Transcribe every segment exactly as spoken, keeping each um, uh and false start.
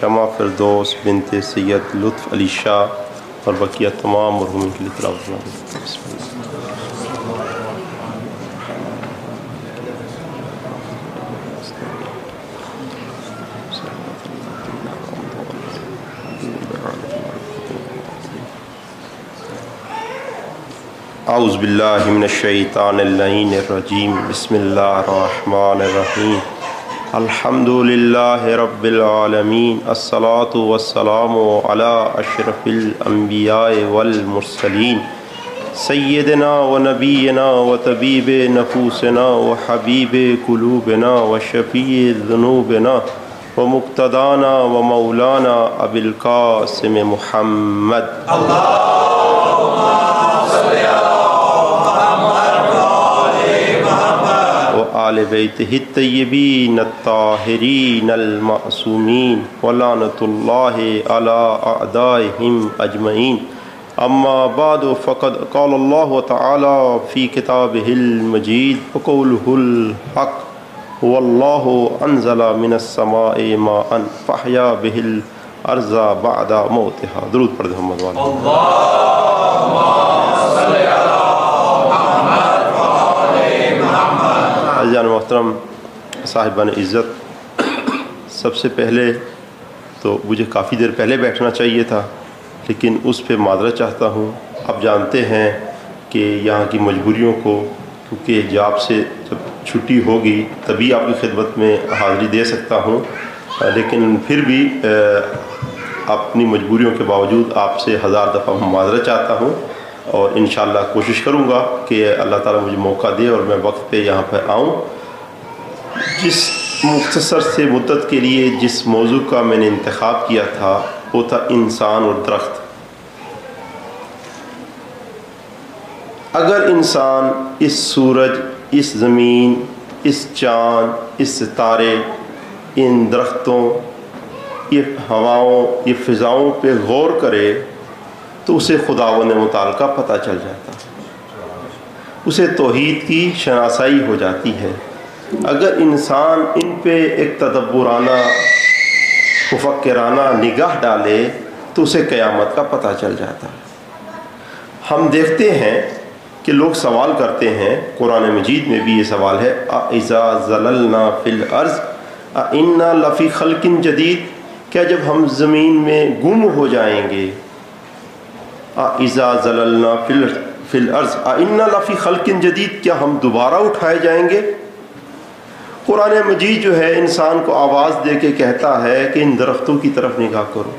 شمع فردوس بنت سید لطف علی شاہ اور بقیہ تمام مرحومین کے لیے تلاوت فرمائیں۔ بسم اللہ۔ اعوذ باللہ من الشیطان اللعین الرجیم، بسم اللہ الرحمن الرحیم، الحمد للہ رب العالمین، الصلاة والسلام علی اشرف الانبیاء والمرسلین، سیدنا و نبینا و طبیب نفوسنا و حبیب قلوبنا و شفیع ذنوبنا و مقتدانا و مولانا ابی القاسم محمد آل بیتہ الطیبین الطاہرین المعصومین ولعنۃ اللہ علی اعدائہم اجمعین، اما بعد فقد قال اللہ تعالی فی کتابہ المجید وقولہ الحق واللہ انزل من السماء ماء فاحیا بہ الارض بعد موتہا۔ درود پڑھ دیں محمد والے۔ عزیزان محترم، صاحبان عزت، سب سے پہلے تو مجھے کافی دیر پہلے بیٹھنا چاہیے تھا، لیکن اس پہ معذرت چاہتا ہوں۔ آپ جانتے ہیں کہ یہاں کی مجبوریوں کو، کیونکہ جاب سے جب چھٹی ہوگی تبھی آپ کی خدمت میں حاضری دے سکتا ہوں، لیکن پھر بھی اپنی مجبوریوں کے باوجود آپ سے ہزار دفعہ معذرت چاہتا ہوں، اور انشاءاللہ کوشش کروں گا کہ اللہ تعالیٰ مجھے موقع دے اور میں وقت پہ یہاں پہ آؤں۔ جس مختصر سے مدت کے لیے جس موضوع کا میں نے انتخاب کیا تھا وہ تھا انسان اور درخت۔ اگر انسان اس سورج، اس زمین، اس چاند، اس ستارے، ان درختوں، یہ ہواؤں، یہ فضاؤں پہ غور کرے تو اسے خداوند متعال کا پتہ چل جاتا ہے، اسے توحید کی شناسائی ہو جاتی ہے۔ اگر انسان ان پہ ایک تدبرانہ، مفکرانہ نگاہ ڈالے تو اسے قیامت کا پتہ چل جاتا ہے۔ ہم دیکھتے ہیں کہ لوگ سوال کرتے ہیں، قرآن مجید میں بھی یہ سوال ہے، اَإِذَا زَلَلْنَا فِي الْأَرْضِ أَإِنَّا لَفِي خَلْقٍ جَدِيدٍ، کیا جب ہم زمین میں گم ہو جائیں گے، اِذَا زَلَلْنَا فِي الْأَرْضِ أَإِنَّا لَفِي خَلْقٍ جَدِيدٍ، کیا ہم دوبارہ اٹھائے جائیں گے؟ قرآن مجید جو ہے انسان کو آواز دے کے کہتا ہے کہ ان درختوں کی طرف نگاہ کرو،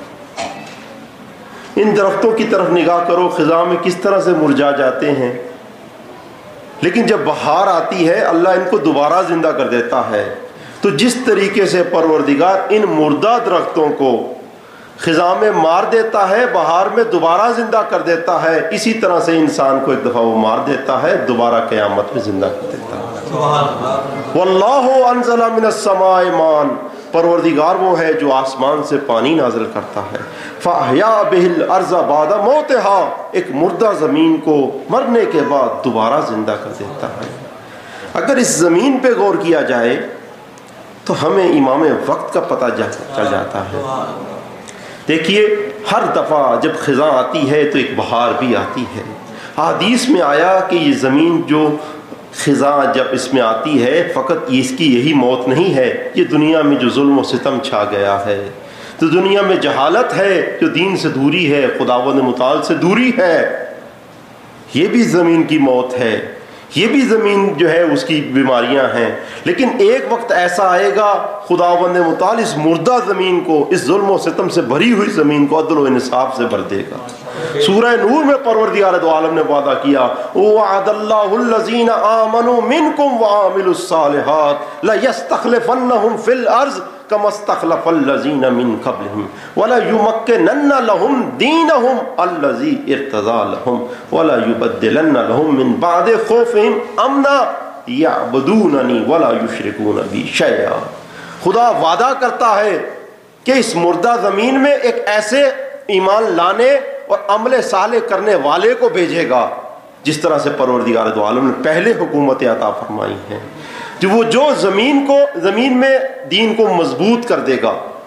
ان درختوں کی طرف نگاہ کرو، خزاں میں کس طرح سے مرجھا جاتے ہیں، لیکن جب بہار آتی ہے اللہ ان کو دوبارہ زندہ کر دیتا ہے۔ تو جس طریقے سے پروردگار ان مردہ درختوں کو خزاں میں مار دیتا ہے، بہار میں دوبارہ زندہ کر دیتا ہے، اسی طرح سے انسان کو ایک دفعہ وہ مار دیتا ہے، دوبارہ قیامت میں زندہ کر دیتا ہے۔ واللہ انزل من السماء ماء، پروردگار وہ ہے جو آسمان سے پانی نازل کرتا ہے، فاحیا بہ الارض بعد موتہا، ایک مردہ زمین کو مرنے کے بعد دوبارہ زندہ کر دیتا ہے۔ اگر اس زمین پہ غور کیا جائے تو ہمیں امام وقت کا پتہ چل جاتا ہے۔ دیکھیے، ہر دفعہ جب خزاں آتی ہے تو ایک بہار بھی آتی ہے۔ حدیث میں آیا کہ یہ زمین جو خزاں جب اس میں آتی ہے، فقط اس کی یہی موت نہیں ہے، یہ دنیا میں جو ظلم و ستم چھا گیا ہے، تو دنیا میں جہالت ہے، جو دین سے دوری ہے، خداوند متعال سے دوری ہے، یہ بھی زمین کی موت ہے، یہ بھی زمین جو ہے اس کی بیماریاں ہیں۔ لیکن ایک وقت ایسا آئے گا خداوند متعال اس مردہ زمین کو، اس ظلم و ستم سے بھری ہوئی زمین کو عدل و انصاف سے بھر دے گا۔ سورہ نور میں پروردگار دو عالم نے وعدہ کیا، وعد اللہ الذین آمنوا منکم وعاملوا الصالحات لیستخلفنہم فی الارض کما استخلف الذین من قبلہم ولایمکنن لہم دینہم الذی ارتضی لہم ولایبدلن لہم من بعد خوفہم امنا یعبدوننی ولا یشرکون بی شیئا۔ خدا وعدہ کرتا ہے کہ اس مردہ زمین میں ایک ایسے ایمان لانے اور عمل صالح کرنے والے کو بھیجے گا جس طرح سے پروردگار دو عالم نے پہلے حکومت عطا فرمائی ہے، جو وہ جو زمین کو زمین میں دین کو مضبوط کر دے گا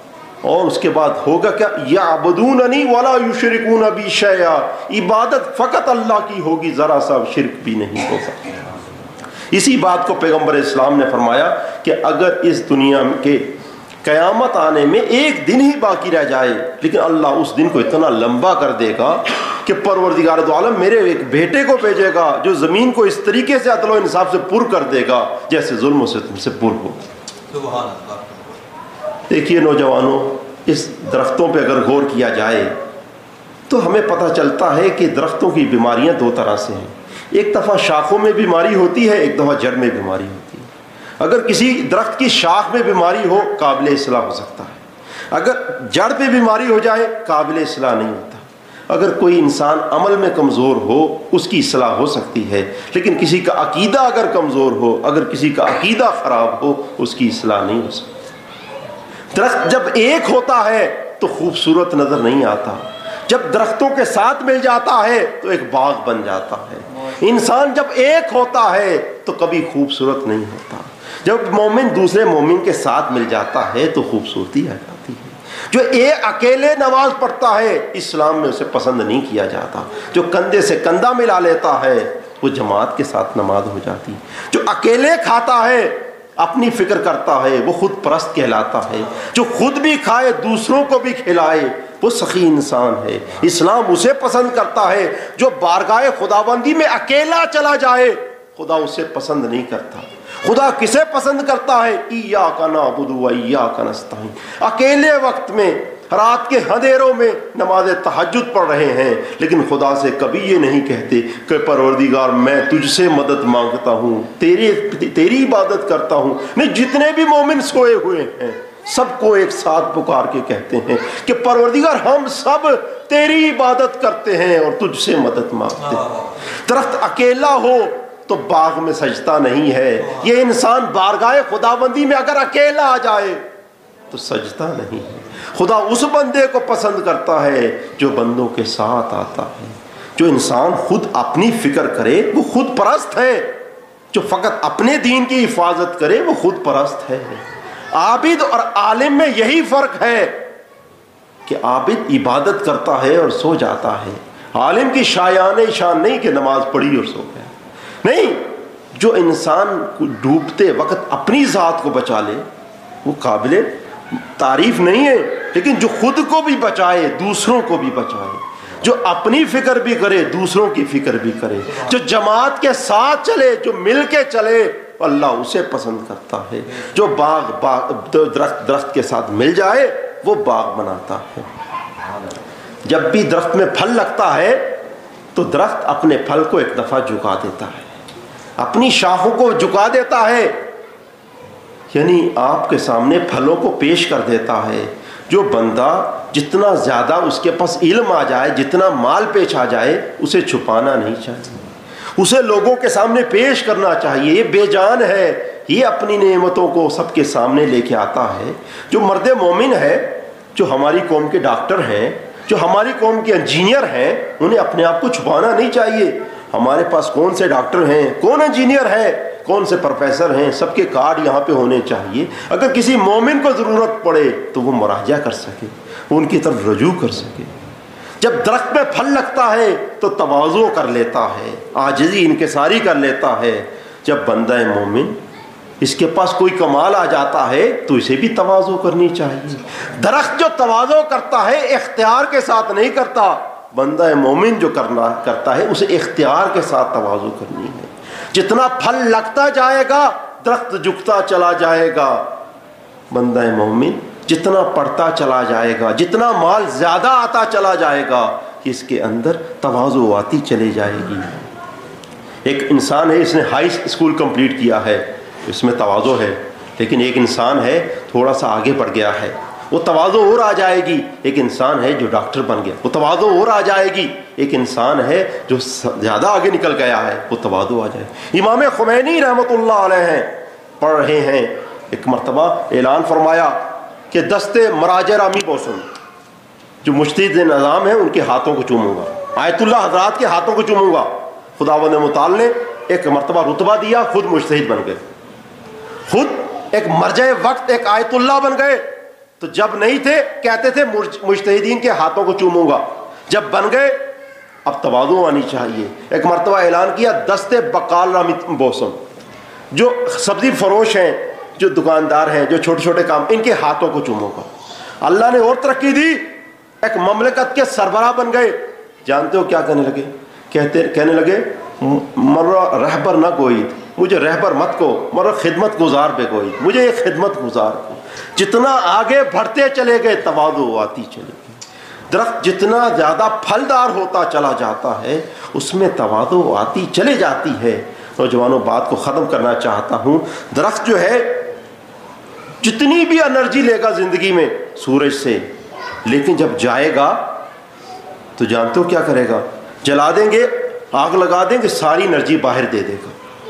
اور اس کے بعد ہوگا کیا؟ یعبدوننی ولا یشرکون بی شیئا، عبادت فقط اللہ کی ہوگی، ذرا سا شرک بھی نہیں ہوگا۔ اسی بات کو پیغمبر اسلام نے فرمایا کہ اگر اس دنیا کے قیامت آنے میں ایک دن ہی باقی رہ جائے، لیکن اللہ اس دن کو اتنا لمبا کر دے گا کہ پروردگار دو عالم میرے ایک بیٹے کو بھیجے گا جو زمین کو اس طریقے سے عدل و انصاف سے پر کر دے گا جیسے ظلم و ستم سے پر ہو۔ سبحان اللہ۔ دیکھیے نوجوانوں، اس درختوں پہ اگر غور کیا جائے تو ہمیں پتہ چلتا ہے کہ درختوں کی بیماریاں دو طرح سے ہیں۔ ایک دفعہ شاخوں میں بیماری ہوتی ہے، ایک دفعہ جڑ میں بیماری ہوتی ہے۔ اگر کسی درخت کی شاخ میں بیماری ہو قابل اصلاح ہو سکتا ہے، اگر جڑ پہ بیماری ہو جائے قابل اصلاح نہیں ہوتا۔ اگر کوئی انسان عمل میں کمزور ہو اس کی اصلاح ہو سکتی ہے، لیکن کسی کا عقیدہ اگر کمزور ہو، اگر کسی کا عقیدہ خراب ہو، اس کی اصلاح نہیں ہو سکتی۔ درخت جب ایک ہوتا ہے تو خوبصورت نظر نہیں آتا، جب درختوں کے ساتھ مل جاتا ہے تو ایک باغ بن جاتا ہے۔ انسان جب ایک ہوتا ہے تو کبھی خوبصورت نہیں ہوتا، جب مومن دوسرے مومن کے ساتھ مل جاتا ہے تو خوبصورتی آ جاتی ہے۔ جو ایک اکیلے نماز پڑھتا ہے اسلام میں اسے پسند نہیں کیا جاتا، جو کندھے سے کندھا ملا لیتا ہے وہ جماعت کے ساتھ نماز ہو جاتی۔ جو اکیلے کھاتا ہے اپنی فکر کرتا ہے وہ خود پرست کہلاتا ہے، جو خود بھی کھائے دوسروں کو بھی کھلائے وہ سخی انسان ہے۔ اسلام اسے پسند کرتا ہے جو بارگاہ خداوندی میں اکیلا چلا جائے، خدا اسے پسند نہیں کرتا۔ خدا کسے پسند کرتا ہے؟ ایاک نعبد و ایاک نستعین۔ اکیلے وقت میں رات کے اندھیروں میں نماز تہجد پڑھ رہے ہیں لیکن خدا سے کبھی یہ نہیں کہتے کہ پروردگار میں تجھ سے مدد مانگتا ہوں، تیری تیری عبادت کرتا ہوں۔ نہیں، جتنے بھی مومن سوئے ہوئے ہیں سب کو ایک ساتھ پکار کے کہتے ہیں کہ پروردگار ہم سب تیری عبادت کرتے ہیں اور تجھ سے مدد مانگتے ہیں۔ درخت اکیلا ہو تو باغ میں سجدہ نہیں ہے، یہ انسان بارگاہ خداوندی میں اگر اکیلا آ جائے تو سجدہ نہیں ہے۔ خدا اس بندے کو پسند کرتا ہے جو بندوں کے ساتھ آتا ہے۔ جو انسان خود اپنی فکر کرے وہ خود پرست ہے، جو فقط اپنے دین کی حفاظت کرے وہ خود پرست ہے۔ عابد اور عالم میں یہی فرق ہے کہ عابد عبادت کرتا ہے اور سو جاتا ہے، عالم کی شایان شان نہیں کہ نماز پڑھی اور سو گیا۔ نہیں، جو انسان ڈوبتے وقت اپنی ذات کو بچا لے وہ قابل تعریف نہیں ہے، لیکن جو خود کو بھی بچائے دوسروں کو بھی بچائے، جو اپنی فکر بھی کرے دوسروں کی فکر بھی کرے، جو جماعت کے ساتھ چلے، جو مل کے چلے، اللہ اسے پسند کرتا ہے۔ جو باغ باغ درخت درخت کے ساتھ مل جائے وہ باغ بناتا ہے۔ جب بھی درخت میں پھل لگتا ہے تو درخت اپنے پھل کو ایک دفعہ جھکا دیتا ہے، اپنی شاخوں کو جھکا دیتا ہے، یعنی آپ کے سامنے پھلوں کو پیش کر دیتا ہے۔ جو بندہ جتنا زیادہ اس کے پاس علم آ جائے، جتنا مال پیش آ جائے، اسے چھپانا نہیں چاہیے، اسے لوگوں کے سامنے پیش کرنا چاہیے۔ یہ بے جان ہے، یہ اپنی نعمتوں کو سب کے سامنے لے کے آتا ہے۔ جو مرد مومن ہے، جو ہماری قوم کے ڈاکٹر ہیں، جو ہماری قوم کے انجینئر ہیں، انہیں اپنے آپ کو چھپانا نہیں چاہیے۔ ہمارے پاس کون سے ڈاکٹر ہیں، کون انجینئر ہے، کون سے پروفیسر ہیں، سب کے کارڈ یہاں پہ ہونے چاہیے۔ اگر کسی مومن کو ضرورت پڑے تو وہ مراجعہ کر سکے، وہ ان کی طرف رجوع کر سکے۔ جب درخت میں پھل لگتا ہے تو تواضع کر لیتا ہے، عاجزی انکساری کر لیتا ہے۔ جب بندہ مومن اس کے پاس کوئی کمال آ جاتا ہے تو اسے بھی تواضع کرنی چاہیے۔ درخت جو تواضع کرتا ہے اختیار کے ساتھ نہیں کرتا، بندہ مومن جو کرنا کرتا ہے اسے اختیار کے ساتھ تواضع کرنی ہے۔ جتنا پھل لگتا جائے گا درخت جھکتا چلا جائے گا، بندہ مومن جتنا پڑھتا چلا جائے گا، جتنا مال زیادہ آتا چلا جائے گا، اس کے اندر تواضع آتی چلی جائے گی۔ ایک انسان ہے، اس نے ہائی اسکول کمپلیٹ کیا ہے، اس میں تواضع ہے، لیکن ایک انسان ہے تھوڑا سا آگے بڑھ گیا ہے، وہ تواضع اور آ جائے گی۔ ایک انسان ہے جو ڈاکٹر بن گیا، وہ تواضع اور آ جائے گی۔ ایک انسان ہے جو زیادہ آگے نکل گیا ہے، وہ تواضع آ جائے گی۔ امام خمینی رحمۃ اللہ علیہ ہیں، پڑھ رہے ہیں، ایک مرتبہ اعلان فرمایا کہ دستے مراجع رامی بوسن، جو مجتہد نظام ہیں ان کے ہاتھوں کو چوموں گا، آیت اللہ حضرات کے ہاتھوں کو چوموں گا۔ خداوند متعال نے ایک مرتبہ رتبہ دیا، خود مجتہد بن گئے، خود ایک مرجع وقت، ایک آیت اللہ بن گئے۔ تو جب نہیں تھے کہتے تھے مجتہدین کے ہاتھوں کو چوموں گا، جب بن گئے اب تواضع آنی چاہیے۔ ایک مرتبہ اعلان کیا دستے بقال رامت بوسم، جو سبزی فروش ہیں، جو دکاندار ہیں، جو چھوٹے چھوٹے کام، ان کے ہاتھوں کو چوموں گا۔ اللہ نے اور ترقی دی، ایک مملکت کے سربراہ بن گئے۔ جانتے ہو کیا کہنے لگے؟ کہتے کہنے لگے مرا رہبر نہ کوئی، مجھے رہبر مت کو، مرا خدمت گزار پہ کوئی، مجھے ایک خدمت گزار کو۔ جتنا آگے بڑھتے چلے گئے تواضع آتی چلے گئی۔ درخت جتنا زیادہ پھلدار ہوتا چلا جاتا ہے اس میں تواضع آتی چلے جاتی ہے۔ نوجوانوں بات کو ختم کرنا چاہتا ہوں، درخت جو ہے جتنی بھی انرجی لے گا زندگی میں سورج سے، لیکن جب جائے گا تو جانتے ہو کیا کرے گا؟ جلا دیں گے، آگ لگا دیں گے، ساری انرجی باہر دے دے گا۔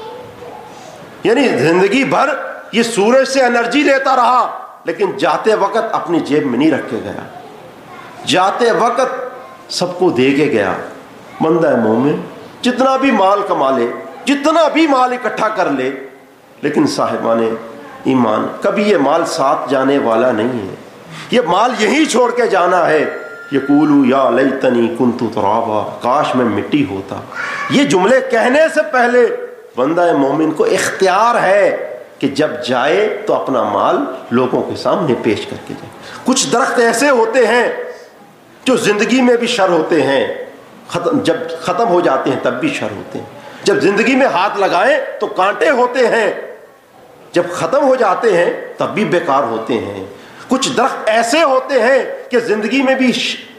یعنی زندگی بھر یہ سورج سے انرجی لیتا رہا لیکن جاتے وقت اپنی جیب میں نہیں رکھ کے گیا، جاتے وقت سب کو دے کے گیا۔ بندہ مومن جتنا بھی مال کما لے، جتنا بھی مال اکٹھا کر لے، لیکن صاحبان ایمان کبھی یہ مال ساتھ جانے والا نہیں ہے، یہ مال یہیں چھوڑ کے جانا ہے۔ یقولو یا لیتنی کنت ترابا، کاش میں مٹی ہوتا۔ یہ جملے کہنے سے پہلے بندہ مومن کو اختیار ہے کہ جب جائے تو اپنا مال لوگوں کے سامنے پیش کر کے جائے۔ کچھ درخت ایسے ہوتے ہیں جو زندگی میں بھی شر ہوتے ہیں، ختم جب ختم ہو جاتے ہیں تب بھی شر ہوتے ہیں۔ جب زندگی میں ہاتھ لگائیں تو کانٹے ہوتے ہیں، جب ختم ہو جاتے ہیں تب بھی بیکار ہوتے ہیں۔ کچھ درخت ایسے ہوتے ہیں کہ زندگی میں بھی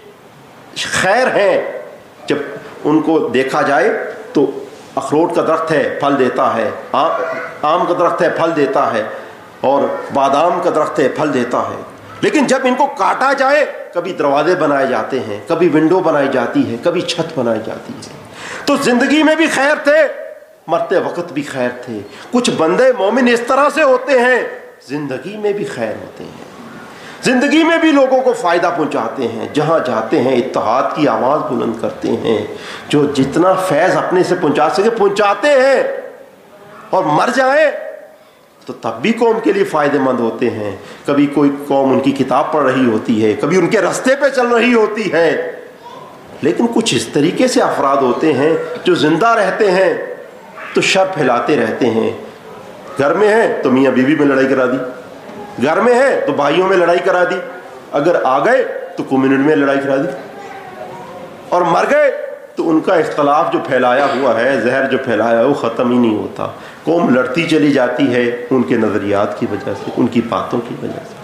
خیر ہیں، جب ان کو دیکھا جائے تو اخروٹ کا درخت ہے پھل دیتا ہے، آم کا درخت ہے پھل دیتا ہے، اور بادام کا درخت ہے پھل دیتا ہے، لیکن جب ان کو کاٹا جائے کبھی دروازے بنائے جاتے ہیں، کبھی ونڈو بنائی جاتی ہے، کبھی چھت بنائی جاتی ہے۔ تو زندگی میں بھی خیر تھے، مرتے وقت بھی خیر تھے۔ کچھ بندے مومن اس طرح سے ہوتے ہیں زندگی میں بھی خیر ہوتے ہیں، زندگی میں بھی لوگوں کو فائدہ پہنچاتے ہیں، جہاں جاتے ہیں اتحاد کی آواز بلند کرتے ہیں، جو جتنا فیض اپنے سے پہنچا سکے پہنچاتے ہیں، اور مر جائیں تو تب بھی قوم کے لیے فائدہ مند ہوتے ہیں۔ کبھی کوئی قوم ان کی کتاب پڑھ رہی ہوتی ہے، کبھی ان کے رستے پہ چل رہی ہوتی ہے، لیکن کچھ اس طریقے سے افراد ہوتے ہیں جو زندہ رہتے ہیں تو شر پھیلاتے رہتے ہیں۔ گھر میں ہیں تو میاں بیوی میں لڑائی کرا دی، گھر میں ہے تو بھائیوں میں لڑائی کرا دی، اگر آ گئے تو کمیونٹی میں لڑائی کرا دی، اور مر گئے تو ان کا اختلاف جو پھیلایا ہوا ہے، زہر جو پھیلایا ہے وہ ختم ہی نہیں ہوتا۔ قوم لڑتی چلی جاتی ہے ان کے نظریات کی وجہ سے، ان کی باتوں کی وجہ سے۔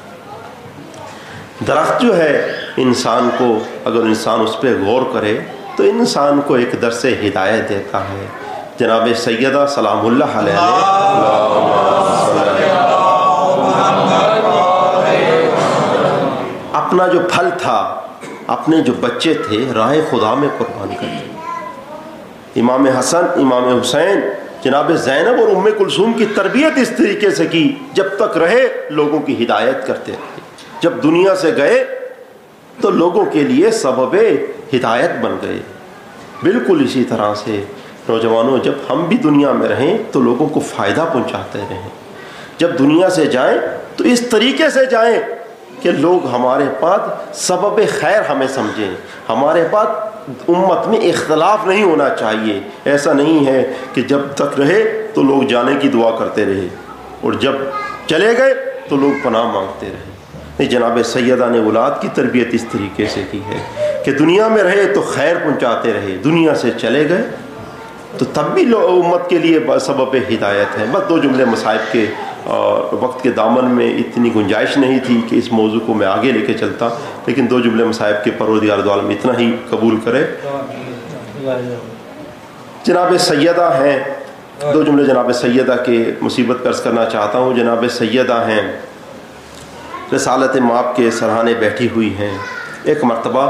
درخت جو ہے انسان کو، اگر انسان اس پہ غور کرے تو انسان کو ایک درس ہدایت دیتا ہے۔ جناب سیدہ سلام اللہ علیہ اپنا جو پھل تھا، اپنے جو بچے تھے راہ خدا میں قربان کر دیے۔ امام حسن، امام حسین، جناب زینب اور ام کلثوم کی تربیت اس طریقے سے کی، جب تک رہے لوگوں کی ہدایت کرتے رہے، جب دنیا سے گئے تو لوگوں کے لیے سبب ہدایت بن گئے۔ بالکل اسی طرح سے نوجوانوں جب ہم بھی دنیا میں رہیں تو لوگوں کو فائدہ پہنچاتے رہیں، جب دنیا سے جائیں تو اس طریقے سے جائیں کہ لوگ ہمارے پاس سبب خیر ہمیں سمجھیں۔ ہمارے پاس امت میں اختلاف نہیں ہونا چاہیے، ایسا نہیں ہے کہ جب تک رہے تو لوگ جانے کی دعا کرتے رہے اور جب چلے گئے تو لوگ پناہ مانگتے رہے۔ نہیں، جناب سیدہ نے اولاد کی تربیت اس طریقے سے کی ہے کہ دنیا میں رہے تو خیر پہنچاتے رہے، دنیا سے چلے گئے تو تب بھی امت کے لیے سبب ہدایت ہے۔ بس دو جملے مصائب کے، وقت کے دامن میں اتنی گنجائش نہیں تھی کہ اس موضوع کو میں آگے لے کے چلتا، لیکن دو جملے مصائب کے پروردگار دو عالم اتنا ہی قبول کرے۔ جناب سیدہ ہیں، دو جملے جناب سیدہ کے مصیبت قرض کرنا چاہتا ہوں۔ جناب سیدہ ہیں، رسالت مآب کے سرحانے بیٹھی ہوئی ہیں۔ ایک مرتبہ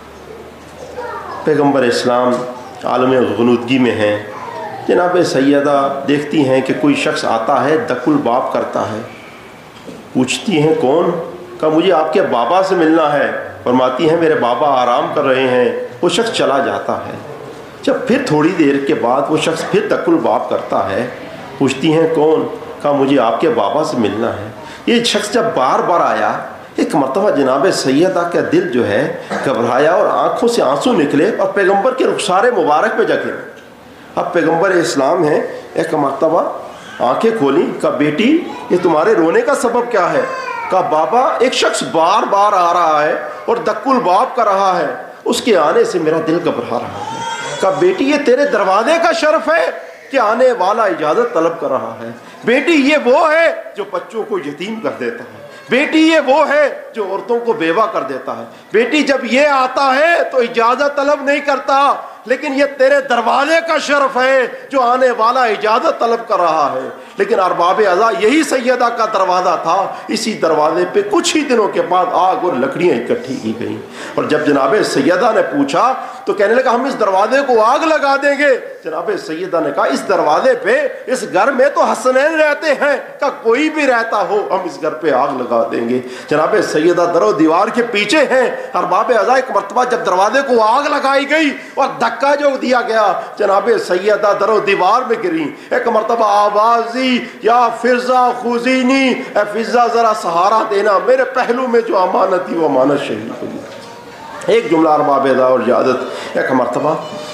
پیغمبر اسلام عالم غنودگی میں ہیں، جناب سیدہ دیکھتی ہیں کہ کوئی شخص آتا ہے، دق الباب کرتا ہے، پوچھتی ہیں کون؟ کہا مجھے آپ کے بابا سے ملنا ہے۔ فرماتی ہیں میرے بابا آرام کر رہے ہیں۔ وہ شخص چلا جاتا ہے۔ جب پھر تھوڑی دیر کے بعد وہ شخص پھر دق الباب کرتا ہے، پوچھتی ہیں کون؟ کہا مجھے آپ کے بابا سے ملنا ہے۔ یہ شخص جب بار بار آیا، ایک مرتبہ جناب سیدہ کا دل جو ہے گھبرایا اور آنکھوں سے آنسو نکلے اور پیغمبر کے رخسار مبارک پہ جا کے اب پیغمبر اسلام ہیں، ایک مرتبہ آنکھیں کھولی، کہا بیٹی یہ تمہارے رونے کا سبب کیا ہے؟ کہا بابا ایک شخص بار بار آ رہا ہے اور دک الباب کر رہا ہے، اس کے آنے سے میرا دل گھبرا رہا ہے۔ کہا بیٹی یہ تیرے دروازے کا شرف ہے کہ آنے والا اجازت طلب کر رہا ہے، بیٹی یہ وہ ہے جو بچوں کو یتیم کر دیتا ہے، بیٹی یہ وہ ہے جو عورتوں کو بیوہ کر دیتا ہے، بیٹی جب یہ آتا ہے تو اجازت طلب نہیں کرتا، لیکن یہ تیرے دروازے کا شرف ہے جو آنے والا اجازت طلب کر رہا ہے۔ لیکن ارباب اعضاء یہی سیدہ کا دروازہ تھا، اسی دروازے پہ کچھ ہی دنوں کے بعد آگ اور لکڑیاں اکٹھی کی گئیں، اور جب جناب سیدہ نے پوچھا تو کہنے لگا ہم اس دروازے کو آگ لگا دیں گے۔ جناب سیدہ نے کہا اس دروازے پہ اس گھر میں تو حسنین رہتے ہیں، کہ کوئی بھی رہتا ہو ہم اس گھر پہ آگ لگا دیں گے۔ جناب سیدہ در و دیوار کے پیچھے ہیں، ارباب اعضاء ایک مرتبہ جب دروازے کو آگ لگائی گئی اور دھکا جو دیا گیا، جناب سیدہ در و دیوار میں گری، ایک مرتبہ آوازی یا فضا خزینی، اے فضا ذرا سہارا دینا، میرے پہلو میں جو امانت تھی وہ امانت شہید ہو گئی۔ ایک جملہ ارباب اعضاء اور یادت، ایک مرتبہ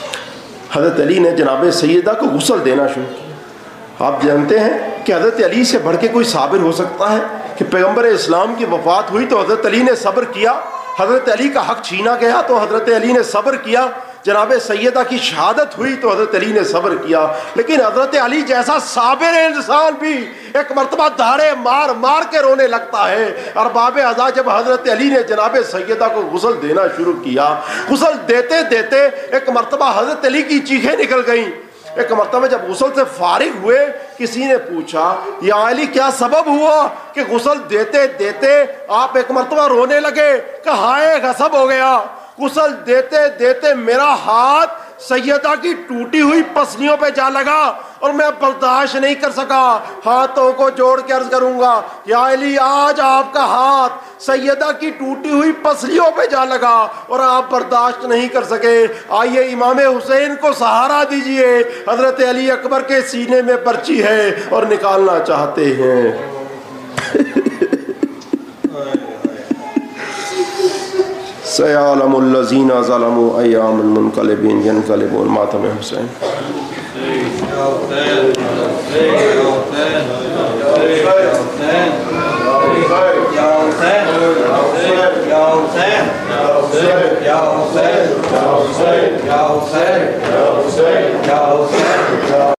حضرت علی نے جناب سیدہ کو غسل دینا شروع کیا۔ آپ جانتے ہیں کہ حضرت علی سے بڑھ کے کوئی صابر ہو سکتا ہے کہ پیغمبر اسلام کی وفات ہوئی تو حضرت علی نے صبر کیا، حضرت علی کا حق چھینا گیا تو حضرت علی نے صبر کیا، جناب سیدہ کی شہادت ہوئی تو حضرت علی نے صبر کیا، لیکن حضرت علی جیسا صابر انسان بھی ایک مرتبہ دھاڑے مار مار کے رونے لگتا ہے۔ ارباب اعضاء جب حضرت علی نے جناب سیدہ کو غسل دینا شروع کیا، غسل دیتے دیتے ایک مرتبہ حضرت علی کی چیخیں نکل گئیں۔ ایک مرتبہ جب غسل سے فارغ ہوئے کسی نے پوچھا یا علی کیا سبب ہوا کہ غسل دیتے دیتے آپ ایک مرتبہ رونے لگے؟ کہ ہائے غصب ہو گیا، غسل دیتے دیتے میرا ہاتھ سیدہ کی ٹوٹی ہوئی پسلیوں پہ جا لگا اور میں برداشت نہیں کر سکا، ہاتھوں کو جوڑ کے عرض کروں گا یا علی آج آپ کا ہاتھ سیدہ کی ٹوٹی ہوئی پسلیوں پہ جا لگا اور آپ برداشت نہیں کر سکے، آئیے امام حسین کو سہارا دیجئے، حضرت علی اکبر کے سینے میں پرچی ہے اور نکالنا چاہتے ہیں۔ سیعلم الذین ظلموا ایام المنقلبین ینقلبون ماتم حسین۔ یا حسین